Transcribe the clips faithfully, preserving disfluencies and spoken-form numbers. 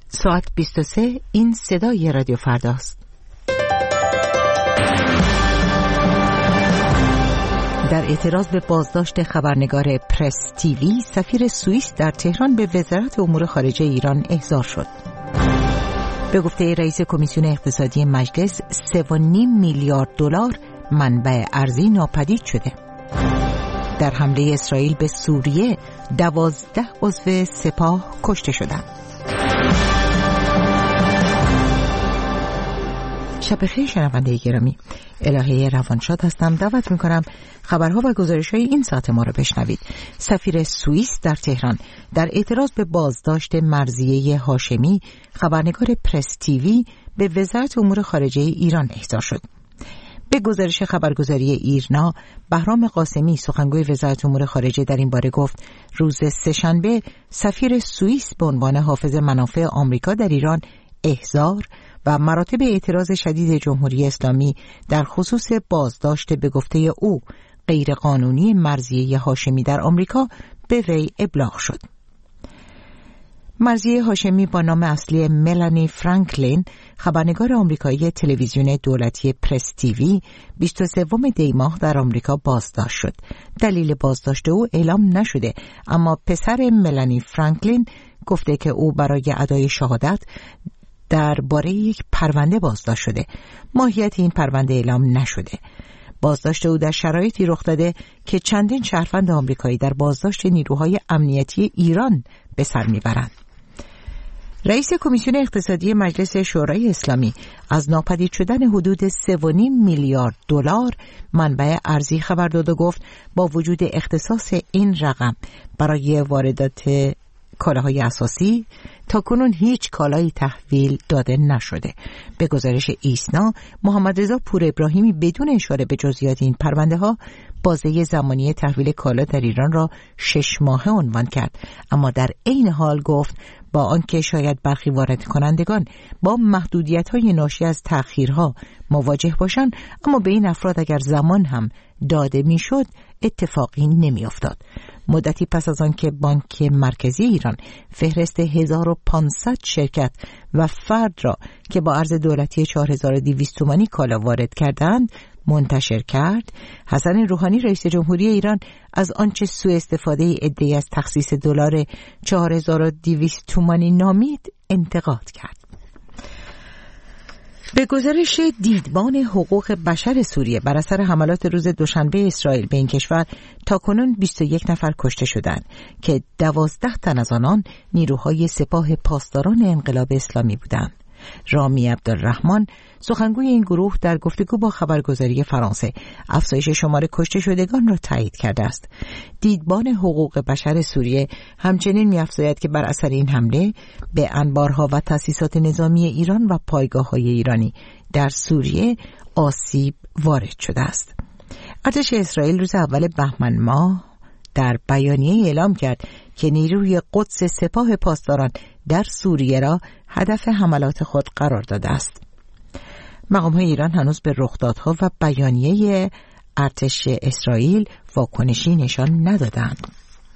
ساعت بیست و سه. این صدای رادیو فرداست. در اعتراض به بازداشت خبرنگار پرس تیوی، سفیر سوئیس در تهران به وزارت امور خارجه ایران احضار شد. به گفته رئیس کمیسیون اقتصادی مجلس، سه و نیم میلیارد دلار منبع ارزی ناپدید شده. در حمله اسرائیل به سوریه، دوازده عضو سپاه کشته شدند. شب بخیر شنونده گرامی، الهه روانشاد هستم. دعوت میکنم خبرها و گزارش‌های این ساعت ما رو بشنوید. سفیر سوئیس در تهران در اعتراض به بازداشت مرضیه هاشمی، خبرنگار پرس تیوی، به وزارت امور خارجه ایران احضار شد. به گزارش خبرگزاری ایرنا، بهرام قاسمی، سخنگوی وزارت امور خارجه، در این باره گفت روز سه‌شنبه سفیر سوئیس به عنوان حافظ منافع آمریکا در ایران احضار و مراتب اعتراض شدید جمهوری اسلامی در خصوص بازداشت به گفته او غیرقانونی مرضیه هاشمی در آمریکا به وی ابلاغ شد. مرضیه هاشمی با نام اصلی ملانی فرانکلین، خبرنگار آمریکایی تلویزیون دولتی پرس تیوی، بیست و سوم دی ماه در آمریکا بازداشت شد. دلیل بازداشت او اعلام نشده، اما پسر ملانی فرانکلین گفته که او برای ادای شهادت درباره یک پرونده بازداشت شده. ماهیت این پرونده اعلام نشده. بازداشت او در شرایطی رخ داده که چندین شهروند آمریکایی در بازداشت نیروهای امنیتی ایران به سر میبرند. رئیس کمیسیون اقتصادی مجلس شورای اسلامی از ناپدید شدن حدود سه و نیم میلیارد دلار منبع ارزی خبر داد و گفت با وجود اختصاص این رقم برای واردات کالاهای اساسی، تاکنون هیچ کالایی تحویل داده نشده. به گزارش ایسنا، محمد رضا پور ابراهیمی بدون اشاره به جزئیات این پرونده ها بازه زمانی تحویل کالا در ایران را شش ماهه عنوان کرد، اما در عین حال گفت با آنکه شاید برخی وارد کنندگان با محدودیت‌های ناشی از تأخیرها مواجه باشند، اما به این افراد اگر زمان هم داده میشد اتفاقی نمیافتاد. مدتی پس از آن که بانک مرکزی ایران فهرست هزار و پانصد شرکت و فرد را که با ارز دولتی چهار هزار و دویست تومانی کالا وارد کردند منتشر کرد، حسن روحانی رئیس جمهوری ایران از آنچه سوء استفاده عده‌ای از تخصیص دلار چهار هزار و دویست تومانی نامید انتقاد کرد. به گزارش دیدبان حقوق بشر سوریه، بر اثر حملات روز دوشنبه اسرائیل به این کشور تاکنون بیست و یک نفر کشته شدند که دوازده تن از آنان نیروهای سپاه پاسداران انقلاب اسلامی بودند. رامی عبدالرحمن، سخنگوی این گروه، در گفتگو با خبرگزاری فرانسه افزایش شمار کشته شدگان را تایید کرده است. دیدبان حقوق بشر سوریه همچنین می‌افزاید که بر اثر این حمله به انبارها و تأسیسات نظامی ایران و پایگاه‌های ایرانی در سوریه آسیب وارد شده است. ارتش اسرائیل روز اول بهمن ماه در بیانیه اعلام کرد که نیروی قدس سپاه پاسداران در سوریه را هدف حملات خود قرار داده است. مقام‌های ایران هنوز به رخدادها و بیانیه ارتش اسرائیل واکنشی نشان ندادند.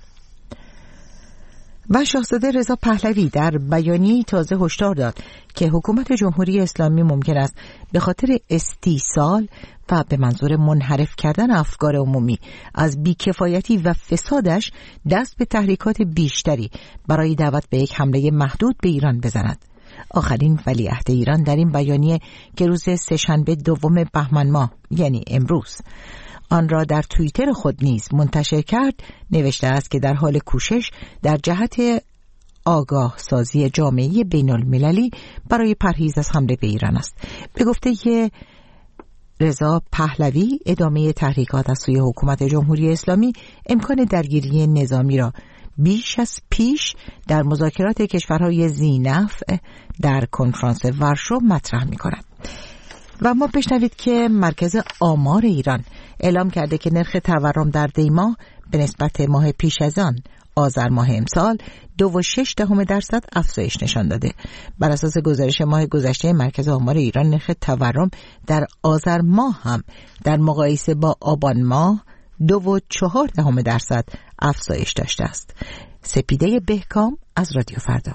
و شاهزاده رضا پهلوی در بیانیه‌ای تازه هشدار داد که حکومت جمهوری اسلامی ممکن است به خاطر استیصال و به منظور منحرف کردن افکار عمومی از بیکفایتی و فسادش دست به تحریکات بیشتری برای دعوت به یک حمله محدود به ایران بزند. آخرین ولیعهد ایران در این بیانیه که روز سه‌شنبه دوم بهمن ماه، یعنی امروز، آن را در توییتر خود نیز منتشر کرد، نوشته است که در حال کوشش در جهت آگاه سازی جامعه بین المللی برای پرهیز از حمله به ایران است. به گفته که رضا پهلوی، ادامه تحریکات از سوی حکومت جمهوری اسلامی امکان درگیری نظامی را بیش از پیش در مذاکرات کشورهای ذی‌نفع در کنفرانس ورشو مطرح می‌کند. و ما بشنوید که مرکز آمار ایران اعلام کرده که نرخ تورم در دی ماه به نسبت ماه پیش از آن، آذر ماه امسال، دو و شش دهم درصد افزایش نشان داده. بر اساس گزارش ماه گذشته مرکز آمار ایران، نرخ تورم در آذر ماه هم در مقایسه با آبان ماه دو و چهار دهم درصد افزایش داشته است. سپیده بهکام از رادیو فردا.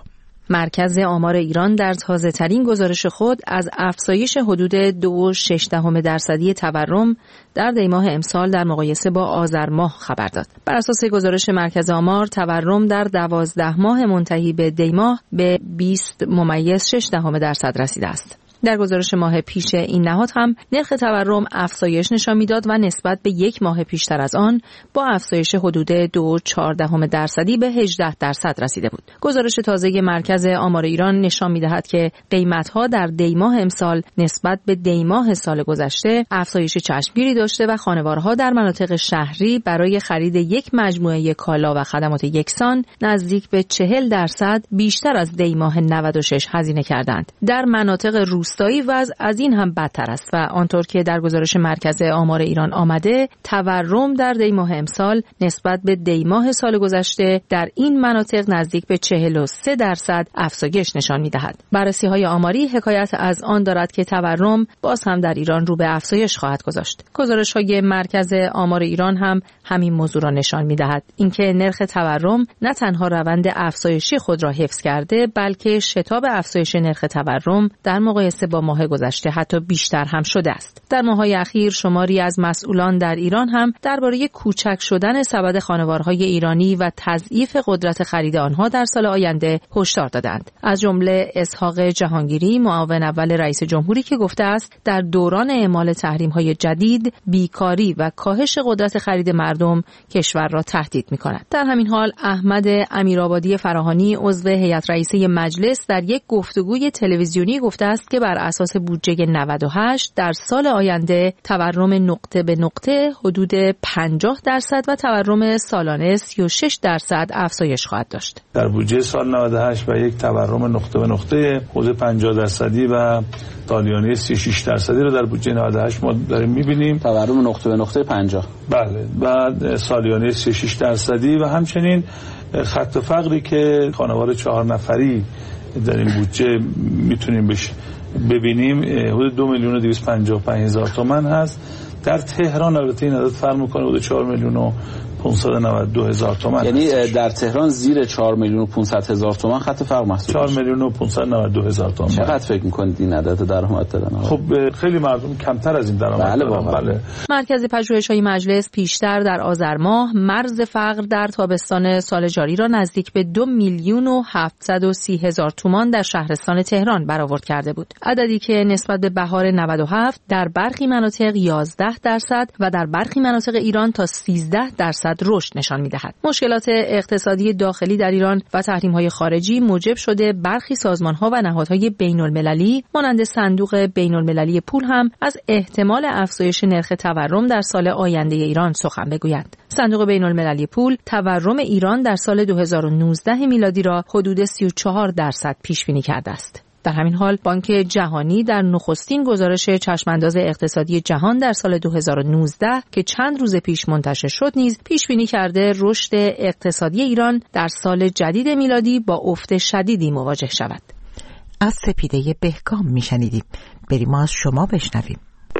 مرکز آمار ایران در تازه‌ترین گزارش خود از افزایش حدود دو و شش دهم درصدی تورم در دیماه امسال در مقایسه با آذر ماه خبر داد. بر اساس گزارش مرکز آمار، تورم در دوازده ماه منتهی به دیماه به بیست ممیز شش دهم درصد رسیده است. در گزارش ماه پیش این نهاد هم نرخ تورم افزایش نشان میداد و نسبت به یک ماه پیشتر از آن با افزایش حدود دو و چهار دهم درصدی به هجده درصد رسیده بود. گزارش تازه مرکز آمار ایران نشان میدهد که قیمت‌ها در دیماه امسال نسبت به دیماه سال گذشته افزایش چشمگیری داشته و خانوارها در مناطق شهری برای خرید یک مجموعه کالا و خدمات یکسان نزدیک به چهل درصد بیشتر از دیماه نود و شش هزینه کردند. در مناطق روستایی وضع از این هم بدتر است و آنطور که در گزارش مرکز آمار ایران آمده، تورم در دیماه امسال نسبت به دیماه سال گذشته در این مناطق نزدیک به چهل و سه درصد افزایش نشان می‌دهد. بررسی‌های آماری حکایت از آن دارد که تورم باز هم در ایران رو به افزایش خواهد گذاشت. گزارش‌های مرکز آمار ایران هم همین موضوع را نشان می‌دهد، اینکه نرخ تورم نه تنها روند افزایشی خود را حفظ کرده، بلکه شتاب افزایش نرخ تورم در مقایسه با ماه گذشته حتی بیشتر هم شده است. در ماه‌های اخیر شماری از مسئولان در ایران هم درباره کوچک شدن سبد خانوارهای ایرانی و تضعیف قدرت خرید آنها در سال آینده هشدار دادند. از جمله اسحاق جهانگیری، معاون اول رئیس جمهوری، که گفته است در دوران اعمال تحریم‌های جدید، بیکاری و کاهش قدرت خرید مردم کشور را تهدید می‌کند. در همین حال احمد امیرآبادی فراهانی، عضو هیئت رئیسه مجلس، در یک گفتگوی تلویزیونی گفته است که بر اساس بودجه نود و هشت در سال آینده تورم نقطه به نقطه حدود پنجاه درصد و تورم سالانه سی و شش درصد افزایش خواهد داشت. در بودجه سال نود و هشت و یک تورم نقطه به نقطه حدود پنجاه درصدی و سالیانه سی و شش درصدی رو در بودجه نود و هشت ما داریم می‌بینیم. تورم نقطه به نقطه پنجاه. بله، بعد سالیانه سی و شش درصدی و همچنین خط فقری که خانوار چهار نفری در این بودجه میتونیم بشه ببینیم حدود دو میلیون و دویست و پنجاه و پنج هزار تومان هست. در تهران البته این عدد فرق میکنه، حدود چهار میلیون و پانصد و نود و دو هزار تومان. یعنی در تهران زیر چهار میلیون و پانصد هزار تومان خط فقر محسوب چهار میلیون و پانصد و نود و دو هزار تومان. چقدر فکر میکنید این عدد درآمد دارن؟ خب خیلی مردم کمتر از این درآمد بله دارن. بله. مرکز پژوهش‌های مجلس پیشتر در آذر ماه مرز فقر در تابستان سال جاری را نزدیک به دو میلیون و هفتصد و سی هزار تومان در شهرستان تهران برآورد کرده بود. عددی که نسبت به بهار نود و هفت در برخی مناطق یازده درصد و در برخی مناطق ایران تا سیزده درصد رشد نشان می‌دهد. مشکلات اقتصادی داخلی در ایران و تحریم‌های خارجی موجب شده برخی سازمان‌ها و نهادهای بین‌المللی مانند صندوق بین‌المللی پول هم از احتمال افزایش نرخ تورم در سال آینده ایران سخن بگویند. صندوق بین‌المللی پول تورم ایران در سال دو هزار و نوزده میلادی را حدود سی و چهار درصد پیش بینی کرده است. در همین حال بانک جهانی در نخستین گزارش چشمانداز اقتصادی جهان در سال دو هزار و نوزده که چند روز پیش منتشر شد نیز پیش بینی کرده رشد اقتصادی ایران در سال جدید میلادی با افت شدیدی مواجه شود. از سپیده بهکام میشنیدیم. بریم از شما بشنویم.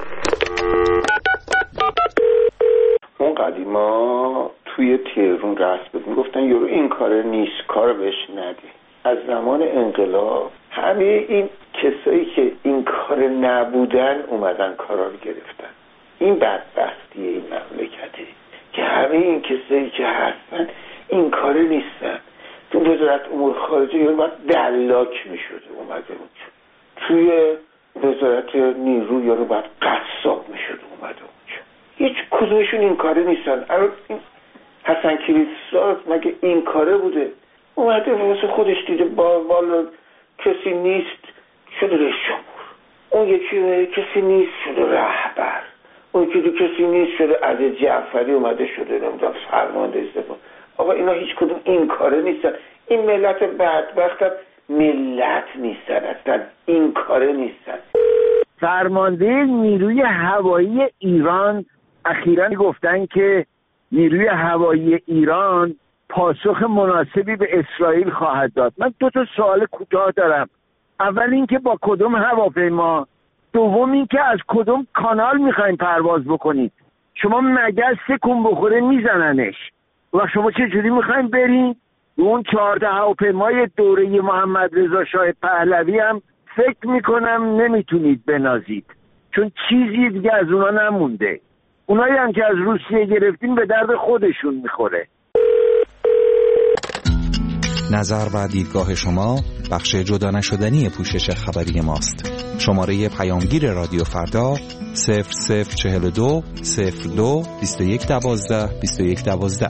اون قدیما توی تهران رسم بود میگفتن یورو این کار نیست، کار بهش نده. از زمان انقلاب همه این کسایی که این کار نبودن اومدن کارا رو گرفتن. این بدبختی این مملکته که همه این کسایی که هستن این کار نیستن. تو وزارت امور خارجه یارو باید دلاک میشده اومده اونجا، توی وزارت نیرو یارو باید قصاب میشده اومده اونجا. هیچ کدومشون این کاره نیستن. این حسن کلیسا مگه این کاره بوده؟ اومده واسه خودش دیده با والا کسی نیست شده رئیس جمهور، اون یکی کسی نیست شده رهبر، اون یکی کسی نیست شده عزیز جعفری اومده شده نمیدونم فرمانده استفاده. آقا اینا هیچ کدوم این کاره نیستن. این ملت بدبخت ملت نیستن، اصلا این کاره نیستن. فرمانده نیروی هوایی ایران اخیراً گفتن که نیروی هوایی ایران پاسخ مناسبی به اسرائیل خواهد داد. من دو تا سوال کوتاه دارم. اول اینکه با کدوم هواپیما، دوم اینکه از کدوم کانال میخواین پرواز بکنید. شما مگس کن بخوره میزننش و شما چه جوری میخواین برین؟ رو اون چهارده هواپیمای دوره محمد رضا شاه پهلوی هم فکر میکنم نمیتونید بنازید، چون چیزی دیگه از اونا نمونده. اونایی هم که از روسیه گرفتیم به درد خودشون میخوره. نظر و دیدگاه شما بخش جدا نشدنی پوشش خبری ماست. شماره پیامگیر رادیو فردا صفر صفر چهل و دو صفر دو بیست و یک دوازده بیست و یک دوازده.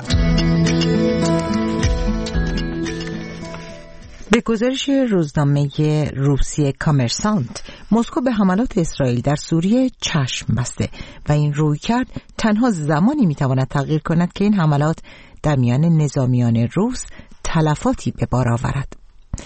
به گزارش روزنامه روسیه کامرسانت، مسکو به حملات اسرائیل در سوریه چشم بسته و این رویکرد تنها زمانی میتواند تغییر کند که این حملات در میان نظامیان روس تلفاتی به بار آورد.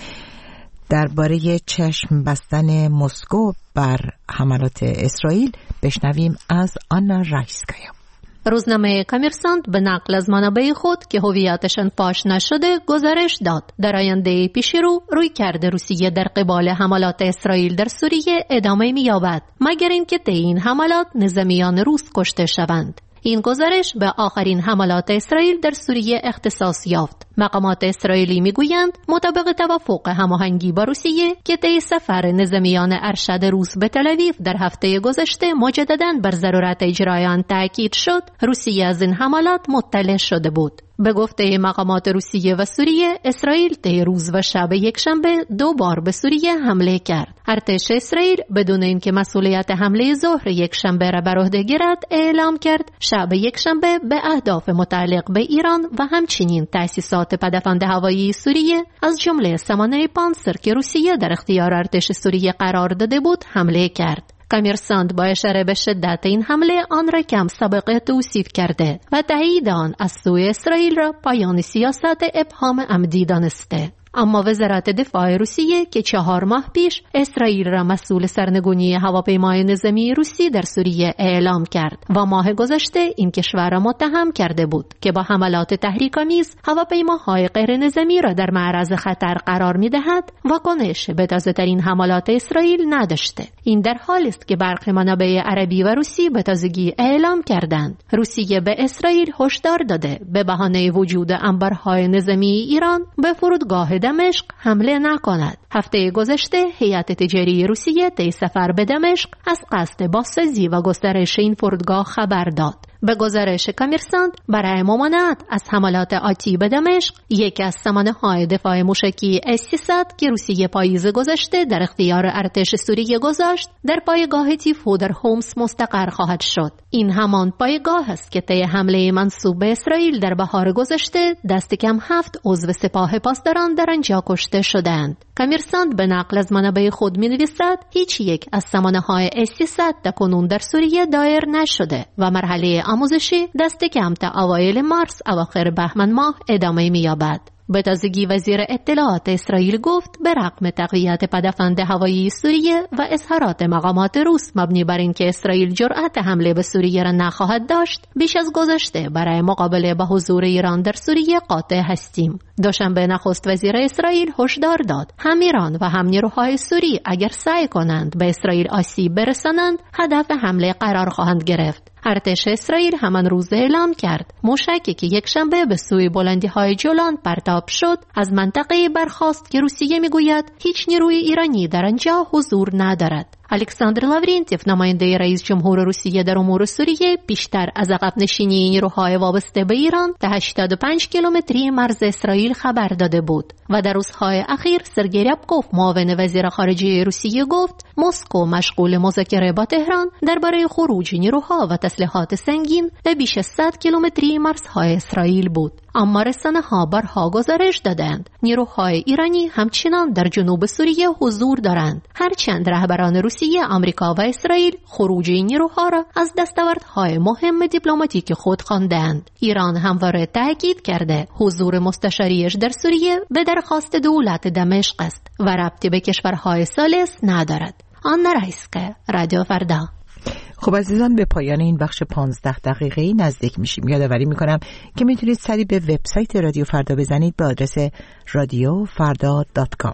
درباره چشم بستن مسکو بر حملات اسرائیل بشنویم از آنا رایسکایا. روزنامه کامرسانت به نقل از منابع خود که هویتشان فاش نشده گزارش داد در آینده پیشرو رویکرد روسیه در قبال حملات اسرائیل در سوریه ادامه می‌یابد مگر اینکه طی این حملات نظامیان روس کشته شوند. این گزارش به آخرین حملات اسرائیل در سوریه اختصاص یافت. مقامات اسرائیلی میگویند مطابق توافق هماهنگی با روسیه که طی سفر نظامیان ارشد روس به تل‌آویو در هفته گذشته مجدداً بر ضرورت اجرای آن تأکید شد، روسیه از این حملات مطلع شده بود. به گفته مقامات روسیه و سوریه، اسرائیل طی روز و شب یکشنبه دو بار به سوریه حمله کرد. ارتش اسرائیل بدون اینکه مسئولیت حمله ظهر یکشنبه را بر عهده گیرد اعلام کرد شب یکشنبه به اهداف متعلق به ایران و همچنین تأسیسات پدافند هوایی سوریه از جمله سامانه پانسر که روسیه در اختیار ارتش سوریه قرار داده بود حمله کرد. کامرسانت با اشاره به شدت این حمله آن را کم سابقه توصیف کرده و تایید آن از سوی اسرائیل را پایان سیاست ابهام عمدی دانسته. اما وزارت دفاع روسیه که چهار ماه پیش اسرائیل را مسئول سرنگونی هواپیمای نظامی روسی در سوریه اعلام کرد و ماه گذشته این کشور را متهم کرده بود که با حملات تحریک‌آمیز هواپیماهای غیر نظامی را در معرض خطر قرار می‌دهد، واکنش به تازه‌ترین حملات اسرائیل نداشته. این در حالی است که برخی منابع عربی و روسی به تازگی اعلام کردند روسیه به اسرائیل هشدار داده به بهانه وجود انبارهای نظامی ایران به فرودگاه دمشق حمله نکند. هفته گذشته هیئت تجاری روسیه طی سفر به دمشق از قصد بازسازی و گسترش این فرودگاه خبر داد. به گزارش کامرسانت برای ممانعت از حملات آتی به دمشق، یکی از سامانه‌های دفاع موشکی اس سیصد که روسیه پاییز گذشته در اختیار ارتش سوریه گذاشت، در پایگاه تیفو در هومس مستقر خواهد شد. این همان پایگاه است که طی حمله منسوب به اسرائیل در بهار گذشته دست کم هفت عضو سپاه پاسداران در آنجا کشته شدند. کامرسانت به نقل از منابع خود می‌نویسد هیچ یک از سامانه‌های اس سیصد تاکنون در سوریه دایر نشده و مرحله آموزشی دست کم تا اوایل مارس اواخر بهمن ماه ادامه می‌یابد. به تازگی وزیر اطلاعات اسرائیل گفت به رغم تقویت پدافند هوایی سوریه و اظهارات مقامات روس مبنی بر اینکه اسرائیل جرأت حمله به سوریه را نخواهد داشت، بیش از گذشته برای مقابله با حضور ایران در سوریه قاطع هستیم. دوشنبه نخست وزیر اسرائیل هشدار داد هم ایران و هم نیروهای سوری اگر سعی کنند به اسرائیل آسیب برسانند هدف حمله قرار خواهند گرفت. ارتش اسرائیل همان روز اعلام کرد موشکی که یک شنبه به سوی بلندی‌های جولان پرتاب شد از منطقه برخاست که روسیه میگوید هیچ نیروی ایرانی در آنجا حضور ندارد. الکساندر لاورینتیف نماینده رئیس جمهور روسیه در امور سوریه بیشتر از عقب نشینی نیروهای وابسته به ایران تا هشتاد و پنج کیلومتری مرز اسرائیل خبر داده بود و در روزهای اخیر سرگئی ریابکوف معاون وزیر خارجه روسیه گفت مسکو مشغول مذاکره با تهران درباره خروج نیروها و تسلیحات سنگین به بیش از صد کیلومتری مرزهای اسرائیل بود. اما رسانه‌ها بارها گزارش دادند نیروهای ایرانی همچنان در جنوب سوریه حضور دارند، هرچند رهبران روسیه، آمریکا و اسرائیل خروج این نیروها را از دستاوردهای مهم دیپلماتیک خود خواندند. ایران همواره تاکید کرده حضور مستشاریش در سوریه به درخواست دولت دمشق است و ربطی به کشورهای ثالث ندارد. آنا رایسکایا، رادیو فردا. خب عزیزان، به پایان این بخش پانزده دقیقه‌ای نزدیک میشیم. یادآوری میکنم که میتونید سری به وبسایت رادیو فردا بزنید به آدرس رادیو فردا دات کام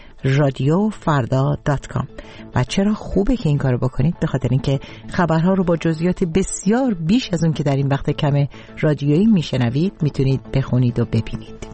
رادیو فردا دات کام. و چرا خوبه که این کارو بکنید؟ به خاطر اینکه خبرها رو با جزئیات بسیار بیش از اون که در این وقت کم رادیویی میشنوید میتونید بخونید و ببینید.